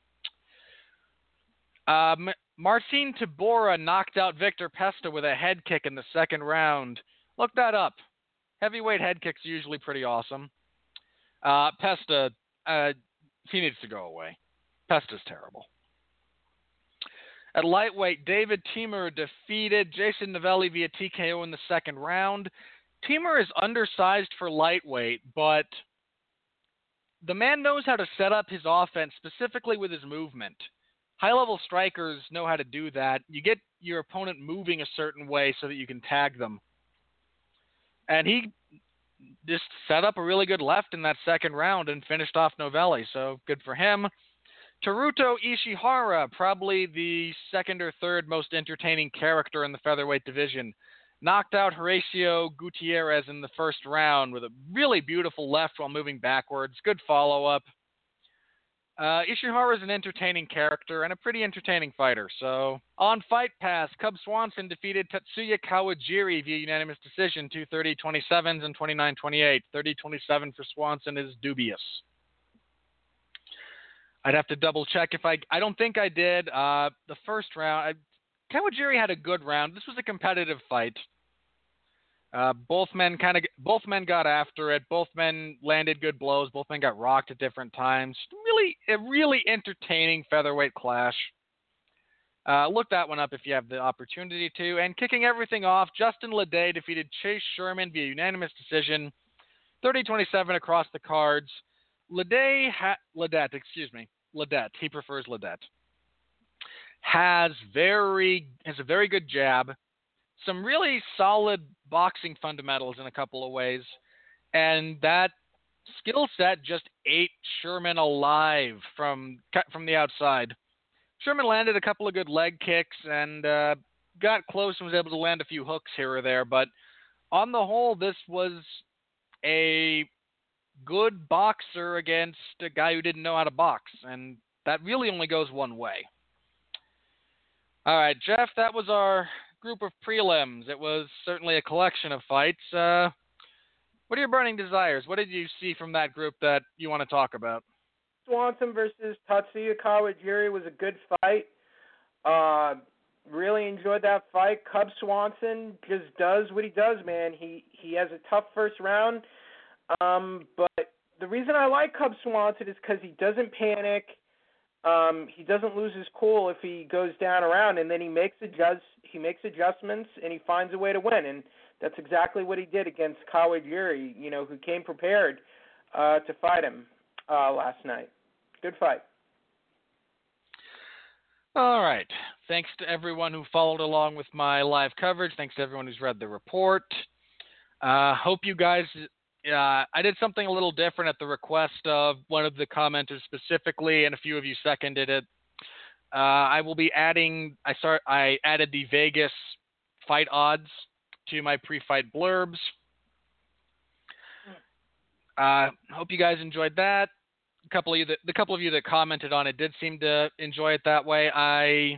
Marcin Tybura knocked out Victor Pesta with a head kick in the second round. Look that up. Heavyweight head kicks are usually pretty awesome. Pesta, he needs to go away. Pesta's terrible. At lightweight, David Teemer defeated Jason Novelli via TKO in the second round. Teemer is undersized for lightweight, but the man knows how to set up his offense, specifically with his movement. High-level strikers know how to do that. You get your opponent moving a certain way so that you can tag them. And he just set up a really good left in that second round and finished off Novelli, so good for him. Teruto Ishihara, probably the second or third most entertaining character in the featherweight division, knocked out Horacio Gutierrez in the first round with a really beautiful left while moving backwards. Good follow-up. Ishihara is an entertaining character and a pretty entertaining fighter. So, on Fight Pass, Cub Swanson defeated Tatsuya Kawajiri via unanimous decision, 230-27s and 29-28. 30-27 for Swanson is dubious. I'd have to double-check if I don't think I did. The first round, Kawajiri had a good round. This was a competitive fight. Both men got after it. Both men landed good blows. Both men got rocked at different times. A really entertaining featherweight clash. Look that one up if you have the opportunity to. And kicking everything off, Justin Ledet defeated Chase Sherman via unanimous decision, 30-27 across the cards. Ledet, he prefers Ledet, has a very good jab, some really solid boxing fundamentals in a couple of ways, and that skill set just ate Sherman alive from the outside. Sherman landed a couple of good leg kicks and got close and was able to land a few hooks here or there, but on the whole, this was a good boxer against a guy who didn't know how to box, and that really only goes one way. All right, Jeff, that was our group of prelims. It was certainly a collection of fights. What are your burning desires? What did you see from that group that you want to talk about? Swanson versus Tatsuya Kawajiri was a good fight. Really enjoyed that fight. Cub Swanson just does what he does, man. He has a tough first round. But the reason I like Cub Swanson is because he doesn't panic. He doesn't lose his cool if he goes down around, and then he makes adjustments and he finds a way to win. And that's exactly what he did against Kawajiri, who came prepared to fight him last night. Good fight. All right. Thanks to everyone who followed along with my live coverage. Thanks to everyone who's read the report. Hope you guys... I did something a little different at the request of one of the commenters specifically, and a few of you seconded it. I will be adding. I added the Vegas fight odds to my pre-fight blurbs. Hope you guys enjoyed that. The couple of you that commented on it did seem to enjoy it that way. I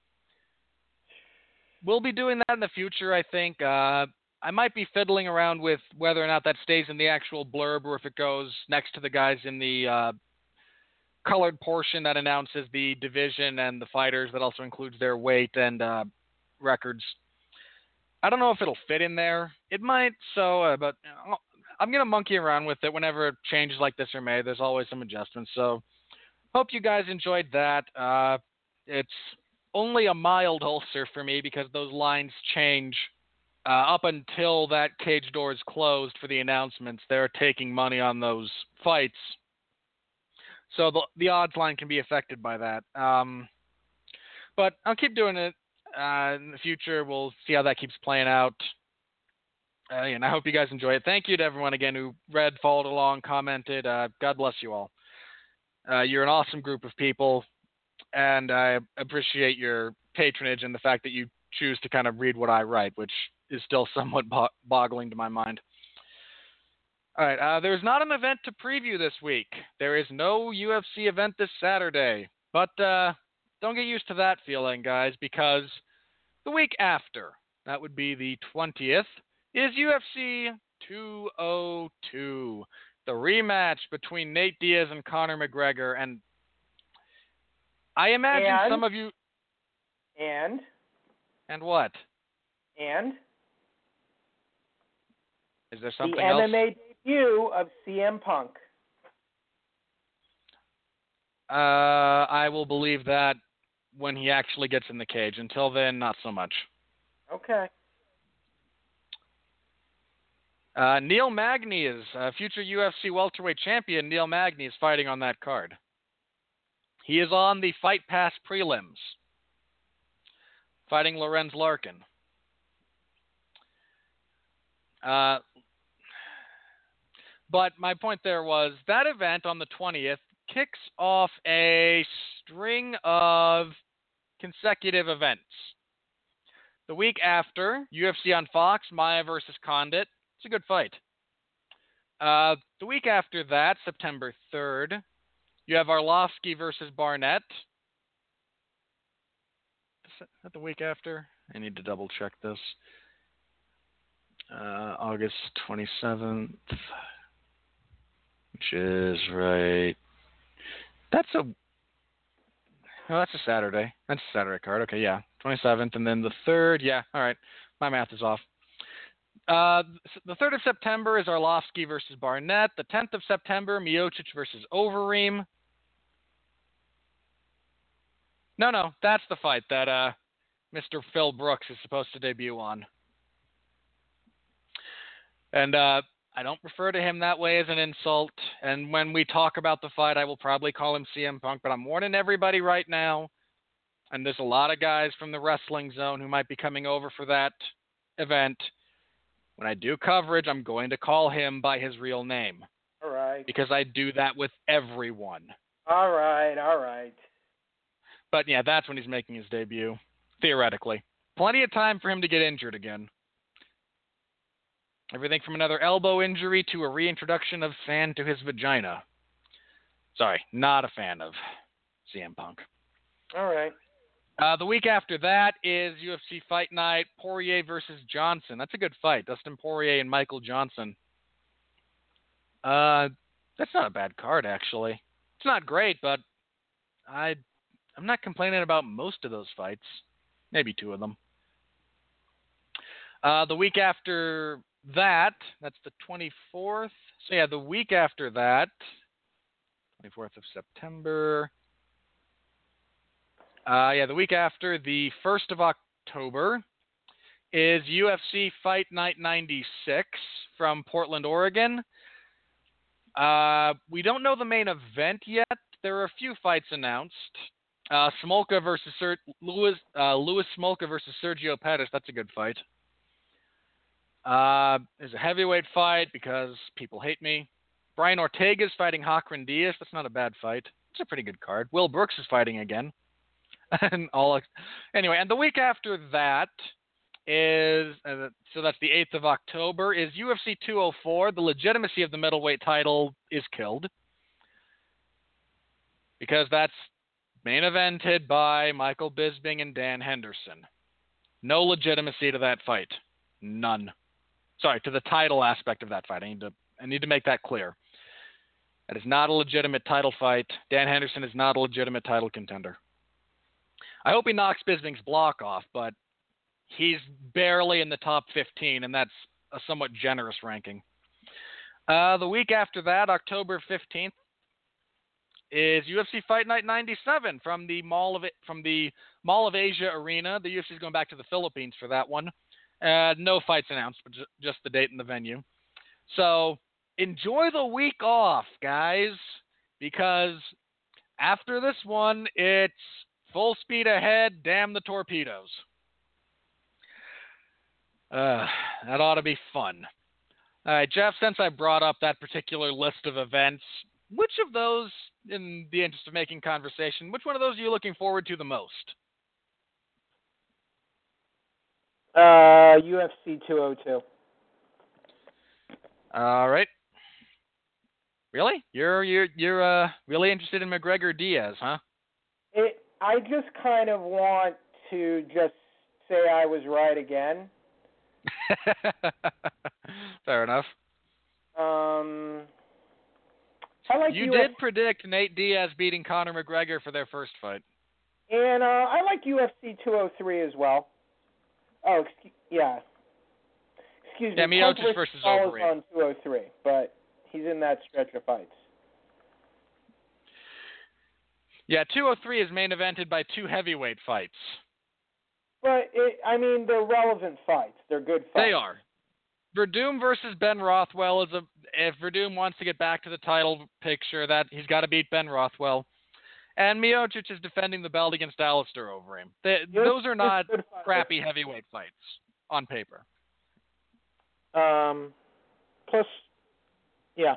will be doing that in the future, I think. I might be fiddling around with whether or not that stays in the actual blurb or if it goes next to the guys in the colored portion that announces the division and the fighters, that also includes their weight and records. I don't know if it'll fit in there. It might, but I'm going to monkey around with it whenever changes like this are made. There's always some adjustments. So hope you guys enjoyed that. It's only a mild ulcer for me because those lines change. Up until that cage door is closed for the announcements, they're taking money on those fights. So the odds line can be affected by that. But I'll keep doing it in the future. We'll see how that keeps playing out. And I hope you guys enjoy it. Thank you to everyone again who read, followed along, commented. God bless you all. You're an awesome group of people, and I appreciate your patronage and the fact that you choose to kind of read what I write, which is still somewhat boggling to my mind. All right, there's not an event to preview this week. There is no UFC event this Saturday, but don't get used to that feeling, guys, because the week after, that would be the 20th, is UFC 202, the rematch between Nate Diaz and Conor McGregor. And I imagine some of you... And what? And? Is there something else? The MMA debut of CM Punk. I will believe that when he actually gets in the cage. Until then, not so much. Okay. Neil Magny is future UFC welterweight champion. Neil Magny is fighting on that card. He is on the Fight Pass prelims, fighting Lorenz Larkin. But my point there was that event on the 20th kicks off a string of consecutive events. The week after, UFC on Fox, Maia versus Condit. It's a good fight. The week after that, September 3rd, you have Arlovsky versus Barnett. Is that the week after? I need to double check this. August 27th, which is right. That's a Saturday. That's a Saturday card. Okay, yeah. 27th, and then the 3rd. Yeah, all right. My math is off. The 3rd of September is Arlovsky versus Barnett. The 10th of September, Miocic versus Overeem. No, that's the fight that Mr. Phil Brooks is supposed to debut on. And I don't refer to him that way as an insult. And when we talk about the fight, I will probably call him CM Punk. But I'm warning everybody right now. And there's a lot of guys from the Wrestling Zone who might be coming over for that event. When I do coverage, I'm going to call him by his real name. All right. Because I do that with everyone. All right. But yeah, that's when he's making his debut, theoretically. Plenty of time for him to get injured again. Everything from another elbow injury to a reintroduction of sand to his vagina. Sorry, not a fan of CM Punk. All right. The week after that is UFC Fight Night, Poirier versus Johnson. That's a good fight, Dustin Poirier and Michael Johnson. That's not a bad card, actually. It's not great, but I'm not complaining about most of those fights. Maybe two of them. The week after that, that's the 24th. So yeah, the week after that, 24th of September. The week after, the 1st of October, is UFC Fight Night 96 from Portland, Oregon. We don't know the main event yet. There are a few fights announced. Smolka versus Louis Smolka versus Sergio Pettis. That's a good fight. There's a heavyweight fight because people hate me. Brian Ortega's fighting Hakran Diaz. That's not a bad fight. It's a pretty good card. Will Brooks is fighting again. Anyway, and the week after that is, so that's the 8th of October, is UFC 204. The legitimacy of the middleweight title is killed. Because that's main evented by Michael Bisping and Dan Henderson. No legitimacy to that fight. None. Sorry, to the title aspect of that fight. I need to make that clear. That is not a legitimate title fight. Dan Henderson is not a legitimate title contender. I hope he knocks Bisping's block off, but he's barely in the top 15, and that's a somewhat generous ranking. The week after that, October 15th, is UFC Fight Night 97 from the Mall of Asia Arena. The UFC is going back to the Philippines for that one. No fights announced, but just the date and the venue. So enjoy the week off, guys, because after this one, it's full speed ahead, damn the torpedoes. That ought to be fun. All right, Jeff, since I brought up that particular list of events, which of those, in the interest of making conversation, which one of those are you looking forward to the most? UFC 202. All right. Really? You're really interested in McGregor Diaz, huh? I just kind of want to just say I was right again. Fair enough. I like you did predict Nate Diaz beating Conor McGregor for their first fight. And I like UFC 203 as well. Oh, yeah. Excuse me. Miocic versus Overeem. On 203, but he's in that stretch of fights. Yeah, 203 is main evented by two heavyweight fights. But, they're relevant fights. They're good fights. They are. Verdum versus Ben Rothwell if Verdum wants to get back to the title picture, that he's got to beat Ben Rothwell. And Miocic is defending the belt against Alistair Overeem. Those are not crappy heavyweight fights on paper. Plus, yeah.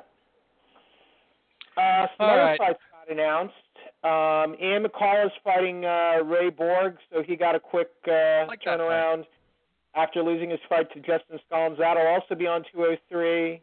Some All other right. fights got announced. Ian McCall is fighting Ray Borg, so he got a quick turnaround after losing his fight to Justin Scollins. That'll also be on 203.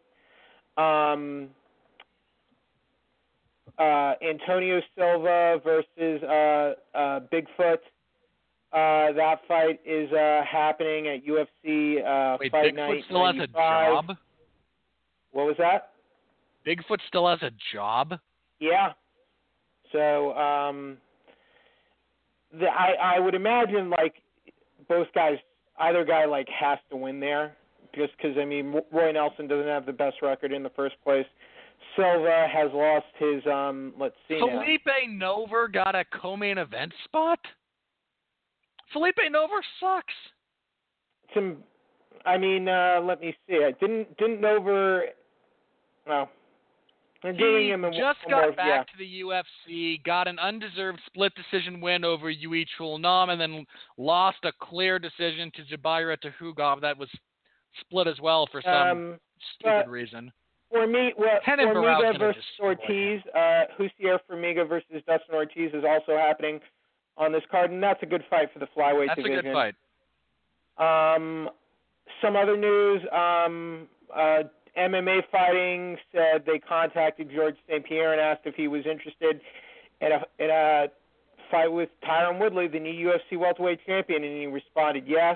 Antonio Silva versus Bigfoot. That fight is happening at UFC Fight Bigfoot Night still 95. has a job? What was that? Bigfoot still has a job? Yeah. So I would imagine both guys, either guy has to win there, just because Roy Nelson doesn't have the best record in the first place. Silva has lost his Felipe Nover got a co-main event spot? Felipe Nover sucks. Let me see. Didn't Nover. No. He just got back to the UFC, got an undeserved split decision win over Yui Chul Nam, and then lost a clear decision to Jabaira Tahugov that was split as well for some stupid reason. Formiga versus Ortiz. Jussier Formiga versus Dustin Ortiz is also happening on this card, and that's a good fight for the flyweight division. That's a good fight. Some other news. MMA Fighting said they contacted George St. Pierre and asked if he was interested in a fight with Tyron Woodley, the new UFC welterweight champion, and he responded yes,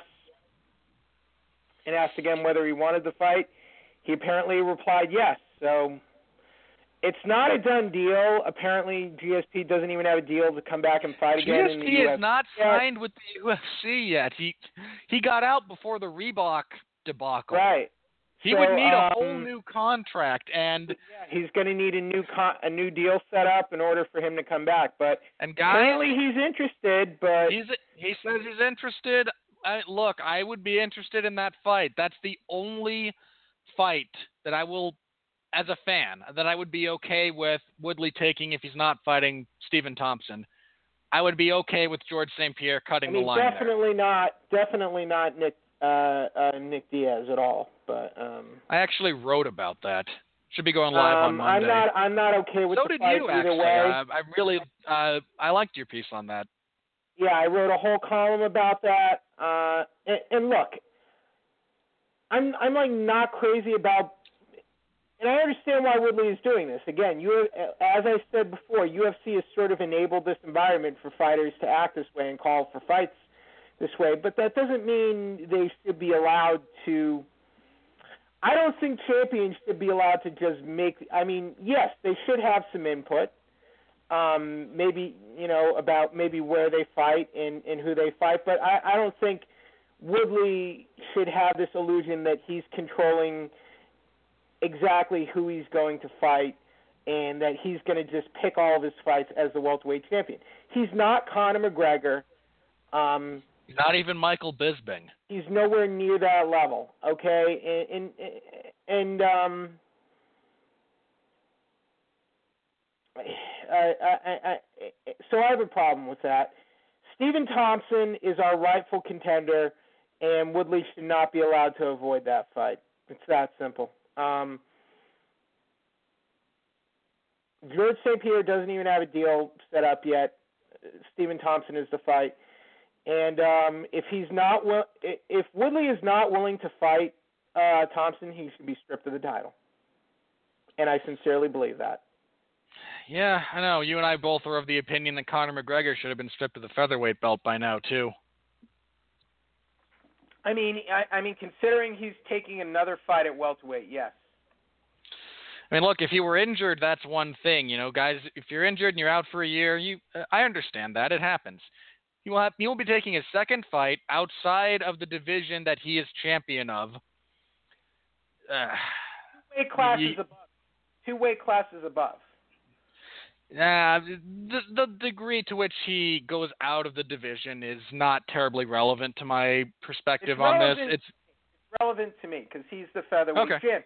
and asked again whether he wanted the fight. He apparently replied yes. So it's not a done deal. Apparently GSP doesn't even have a deal to come back and fight again in the UFC. GSP is not signed with the UFC yet. He got out before the Reebok debacle. Right. He would need a whole new contract, and he's going to need a new deal set up in order for him to come back. But apparently he's interested. But he says he's interested. Look, I would be interested in that fight. That's the only fight that I will, as a fan, that I would be okay with Woodley taking if he's not fighting Stephen Thompson. I would be okay with George St. Pierre cutting the line definitely not Nick Diaz at all. But I actually wrote about that. Should be going live on Monday. I'm not okay with the fight either way. I really I liked your piece on that. Yeah, I wrote a whole column about that. And look, I'm not crazy about, and I understand why Woodley is doing this. Again, as I said before, UFC has sort of enabled this environment for fighters to act this way and call for fights this way, but that doesn't mean they should be allowed to. I don't think champions should be allowed to just yes, they should have some input, maybe, about maybe where they fight and who they fight, but I don't think Woodley should have this illusion that he's controlling exactly who he's going to fight and that he's going to just pick all of his fights as the welterweight champion. He's not Conor McGregor. Not even Michael Bisping. He's nowhere near that level, okay? So I have a problem with that. Stephen Thompson is our rightful contender, and Woodley should not be allowed to avoid that fight. It's that simple. George St. Pierre doesn't even have a deal set up yet. Stephen Thompson is the fight. And if Woodley is not willing to fight Thompson, he should be stripped of the title. And I sincerely believe that. Yeah, I know. You and I both are of the opinion that Conor McGregor should have been stripped of the featherweight belt by now, too. I mean, considering he's taking another fight at welterweight, yes. I mean, look, if you were injured, that's one thing. You know, guys, if you're injured and you're out for a year, I understand that. It happens. He will be taking his second fight outside of the division that he is champion of. 2 weight classes above. 2 weight classes above. The degree to which he goes out of the division is not terribly relevant to my perspective on this. It's relevant to me because he's the featherweight champion.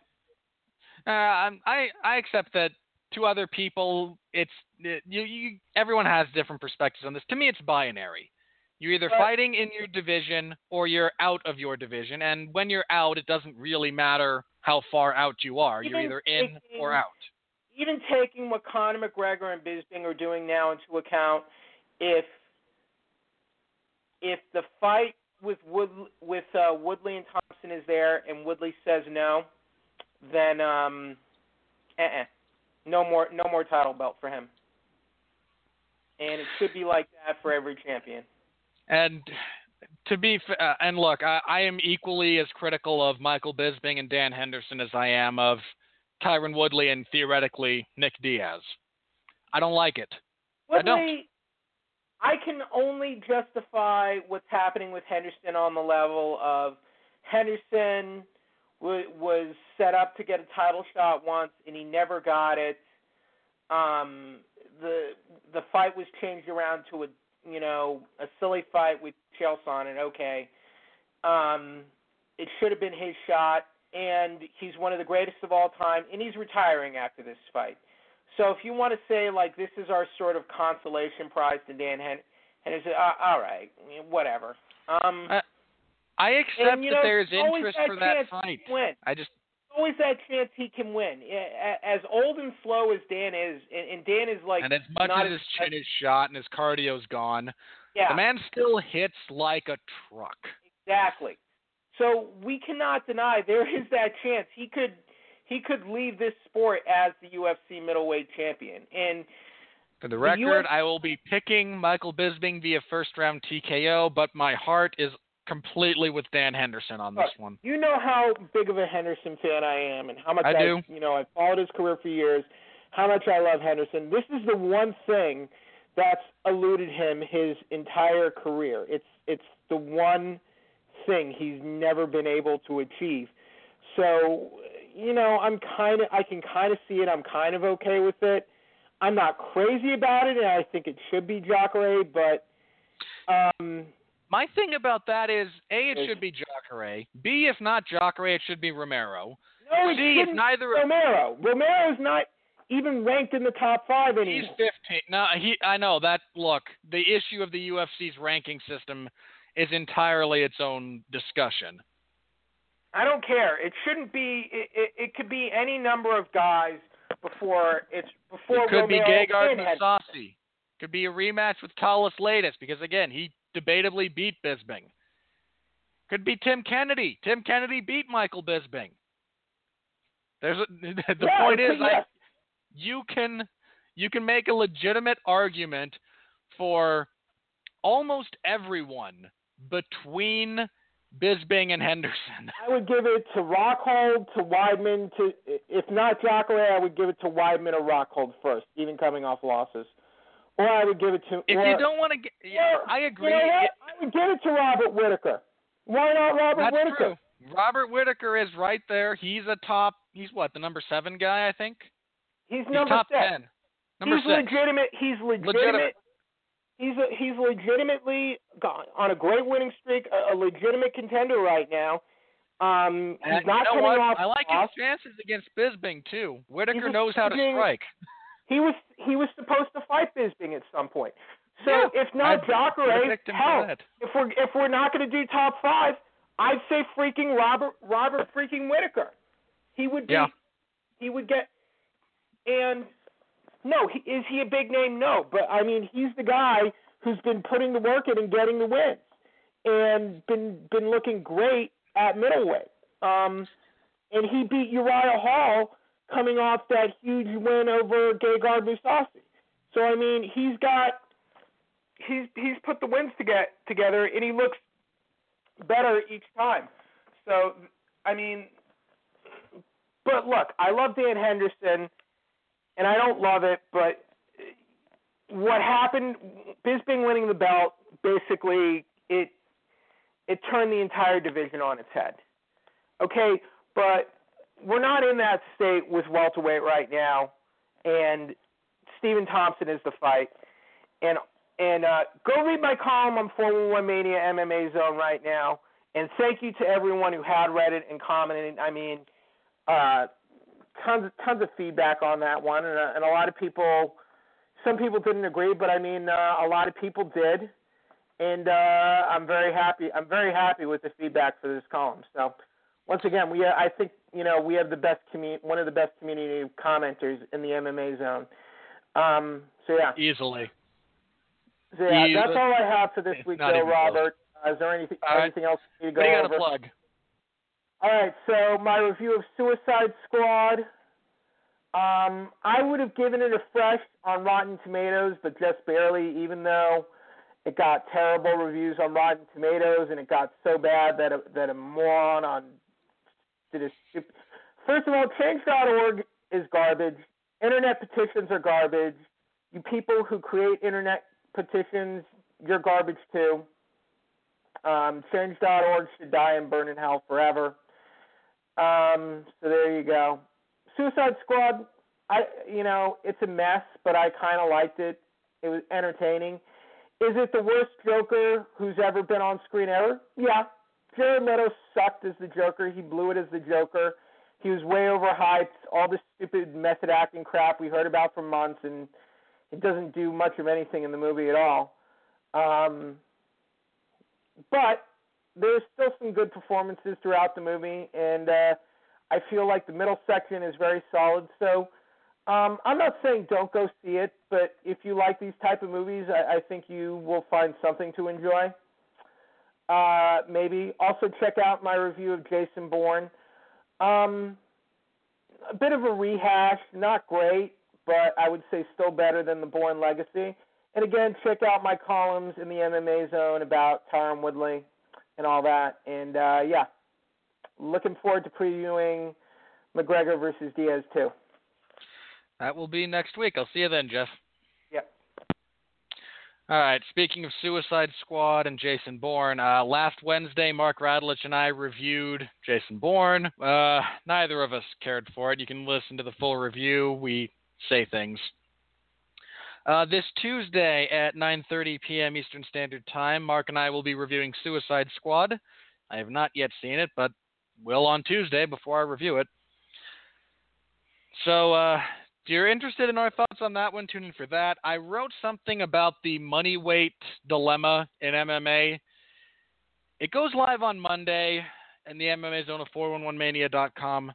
I accept that to other people, everyone has different perspectives on this. To me, it's binary. You're either fighting in your division or you're out of your division. And when you're out, it doesn't really matter how far out you are. You're either in or out. Even taking what Conor McGregor and Bisping are doing now into account, if the fight with Woodley and Thompson is there and Woodley says no, then no more title belt for him. And it should be like that for every champion. And and look, I am equally as critical of Michael Bisping and Dan Henderson as I am of Tyron Woodley and theoretically Nick Diaz. I don't like it. Woodley, I don't. I can only justify what's happening with Henderson on the level of Henderson was set up to get a title shot once and he never got it. The fight was changed around to a silly fight with Chael Sonnen. Okay, it should have been his shot, and he's one of the greatest of all time, and he's retiring after this fight. So if you want to say, like, this is our sort of consolation prize to Dan Henderson, all right, whatever. I accept that there's interest for that fight. Always that chance he can win. As old and slow as Dan is, and Dan is like... And as much as his chin is shot and his cardio's gone, the man still hits like a truck. Exactly. So we cannot deny there is that chance. He could leave this sport as the UFC middleweight champion. And for the record, I will be picking Michael Bisping via first-round TKO, but my heart is completely with Dan Henderson on this one. You know how big of a Henderson fan I am and how much I do. I've followed his career for years, how much I love Henderson. This is the one thing that's eluded him his entire career. It's the one thing he's never been able to achieve. So, I can kind of see it. I'm kind of okay with it. I'm not crazy about it, and I think it should be Jacare, but my thing about that is, A, it should be Jacare. B, if not Jacare, it should be Romero. No, it shouldn't be Romero. Romero's not even ranked in the top 5 anymore. He's 15. No, I know that. Look, the issue of the UFC's ranking system is entirely its own discussion. I don't care. It shouldn't be. It could be any number of guys before It could Romero be Gegard and Mousasi. Could be a rematch with Thales Latis because again he debatably beat Bisping. Could be Tim Kennedy. Tim Kennedy beat Michael Bisping. The point is, you can make a legitimate argument for almost everyone between Bisping and Henderson. I would give it to Rockhold, to Weidman, if not Jacare, I would give it to Weidman or Rockhold first, even coming off losses. Or I would give it to... If you don't want to... I agree. You know what? I would give it to Robert Whittaker. Why not Robert Whittaker? True. Robert Whittaker is right there. He's a top... He's what, the number 7 guy, I think? He's number top 6. 10. Number he's 6. Legitimate. He's legitimate. He's legitimately on a great winning streak, a legitimate contender right now. He's not coming off. I like his chances against Bisping too. Whittaker knows how to strike. He was supposed to fight Bisping at some point. So if not Jacare, hell, if we're not going to do top 5, I'd say freaking Robert freaking Whittaker. He would be. He would get. And No, is he a big name? No, but I mean, he's the guy who's been putting the work in and getting the wins, and been looking great at middleweight. And he beat Uriah Hall coming off that huge win over Gegard Mousasi. So I mean, he's put the wins together, and he looks better each time. So I mean, but look, I love Dan Henderson, and I don't love it, but what happened, Bisping winning the belt, basically it turned the entire division on its head. Okay, but we're not in that state with welterweight right now, and Stephen Thompson is the fight. And go read my column on 411 Mania MMA Zone right now, and thank you to everyone who had read it and commented. I mean, tons of feedback on that one, and a lot of people. Some people didn't agree, but I mean, a lot of people did, and I'm very happy. I'm very happy with the feedback for this column. So, once again, I think we have the best one of the best community commenters in the MMA Zone. So yeah, easily. So yeah, that's all I have for this week, though, Robert. Is there anything else you need to go over? What do you got to plug? All right, so my review of Suicide Squad. I would have given it a fresh on Rotten Tomatoes, but just barely, even though it got terrible reviews on Rotten Tomatoes, and it got so bad that a moron did a stupid. First of all, Change.org is garbage. Internet petitions are garbage. You people who create internet petitions, you're garbage too. Change.org should die and burn in hell forever. So there you go. Suicide Squad, it's a mess, but I kind of liked it. It was entertaining. Is it the worst Joker who's ever been on screen ever? Yeah. Jared Leto sucked as the Joker. He blew it as the Joker. He was way overhyped. All this stupid method acting crap we heard about for months, and it doesn't do much of anything in the movie at all. But there's still some good performances throughout the movie, and I feel like the middle section is very solid. So I'm not saying don't go see it, but if you like these type of movies, I think you will find something to enjoy. Maybe. Also check out my review of Jason Bourne. A bit of a rehash, not great, but I would say still better than the Bourne Legacy. And again, check out my columns in the MMA Zone about Tyron Woodley and all that. And yeah, looking forward to previewing McGregor versus Diaz too. That will be next week. I'll see you then, Jeff. Yep. All right. Speaking of Suicide Squad and Jason Bourne, last Wednesday, Mark Radulich and I reviewed Jason Bourne. Neither of us cared for it. You can listen to the full review. We say things. This Tuesday at 9:30 p.m. Eastern Standard Time, Mark and I will be reviewing Suicide Squad. I have not yet seen it, but will on Tuesday before I review it. So, if you're interested in our thoughts on that one, tune in for that. I wrote something about the money weight dilemma in MMA. It goes live on Monday in the MMA Zone of 411mania.com.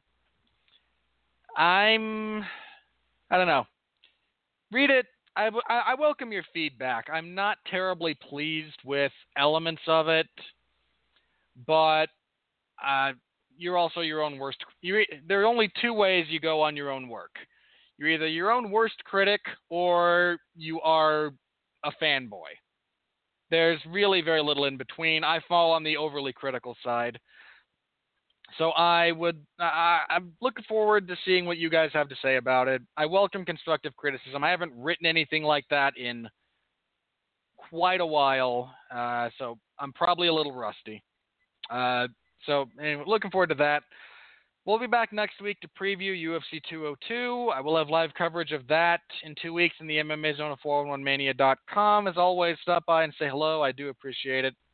I don't know. Read it. I welcome your feedback. I'm not terribly pleased with elements of it, but you're also your own worst. There are only two ways you go on your own work. You're either your own worst critic or you are a fanboy. There's really very little in between. I fall on the overly critical side. So I'm looking forward to seeing what you guys have to say about it. I welcome constructive criticism. I haven't written anything like that in quite a while, so I'm probably a little rusty. So anyway, looking forward to that. We'll be back next week to preview UFC 202. I will have live coverage of that in 2 weeks in the MMA Zone of 411mania.com. As always, stop by and say hello. I do appreciate it.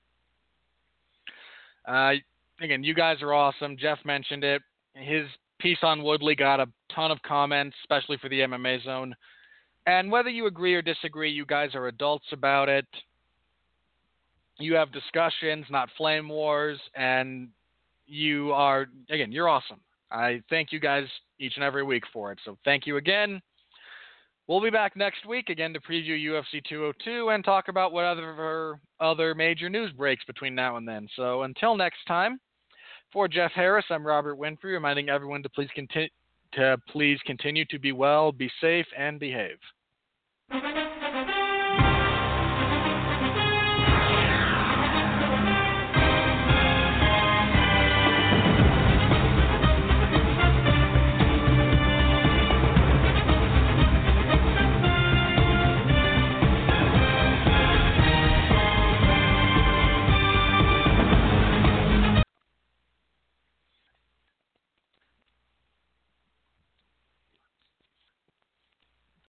Again, you guys are awesome. Jeff mentioned it. His piece on Woodley got a ton of comments, especially for the MMA Zone. And whether you agree or disagree, you guys are adults about it. You have discussions, not flame wars, and you are, again, you're awesome. I thank you guys each and every week for it. So thank you again. We'll be back next week again to preview UFC 202 and talk about what other major news breaks between now and then. So until next time, for Jeff Harris, I'm Robert Winfrey, reminding everyone to please continue to be well, be safe, and behave.